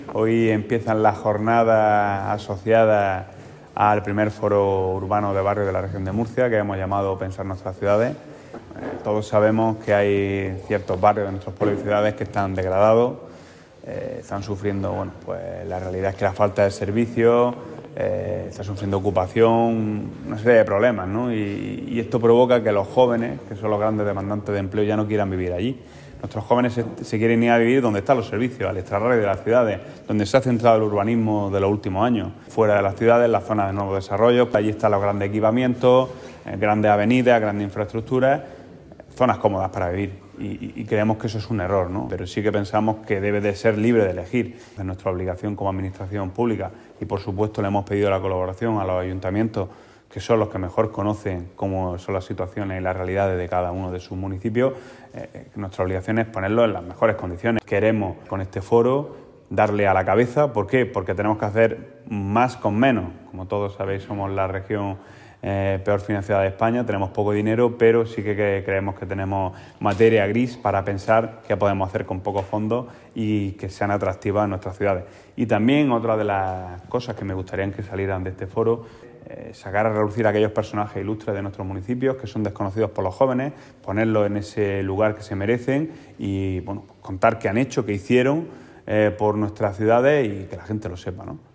Hoy empiezan las jornadas asociadas al primer foro urbano de barrio de la región de Murcia, que hemos llamado Pensar nuestras ciudades. Todos sabemos que hay ciertos barrios de nuestros pueblos y ciudades que están degradados, están sufriendo, pues la realidad es que la falta de servicios, está sufriendo ocupación, una serie de problemas, ¿no? Y esto provoca que los jóvenes, que son los grandes demandantes de empleo, ya no quieran vivir allí. Nuestros jóvenes se quieren ir a vivir donde están los servicios, al extrarradio de las ciudades, donde se ha centrado el urbanismo de los últimos años. Fuera de las ciudades, las zonas de nuevo desarrollo, allí están los grandes equipamientos, grandes avenidas, grandes infraestructuras, zonas cómodas para vivir. Y creemos que eso es un error, ¿no? Pero sí que pensamos que debe de ser libre de elegir. Es nuestra obligación como administración pública y, por supuesto, le hemos pedido la colaboración a los ayuntamientos, que son los que mejor conocen cómo son las situaciones y las realidades de cada uno de sus municipios. Nuestra obligación es ponerlo en las mejores condiciones. Queremos, con este foro, darle a la cabeza. ¿Por qué? Porque tenemos que hacer más con menos. Como todos sabéis, somos la región peor financiada de España, tenemos poco dinero, pero sí que creemos que tenemos materia gris para pensar qué podemos hacer con pocos fondos y que sean atractivas en nuestras ciudades. Y también otra de las cosas que me gustaría que salieran de este foro, sacar a relucir a aquellos personajes ilustres de nuestros municipios que son desconocidos por los jóvenes, ponerlos en ese lugar que se merecen y contar qué han hecho, qué hicieron por nuestras ciudades y que la gente lo sepa, ¿no?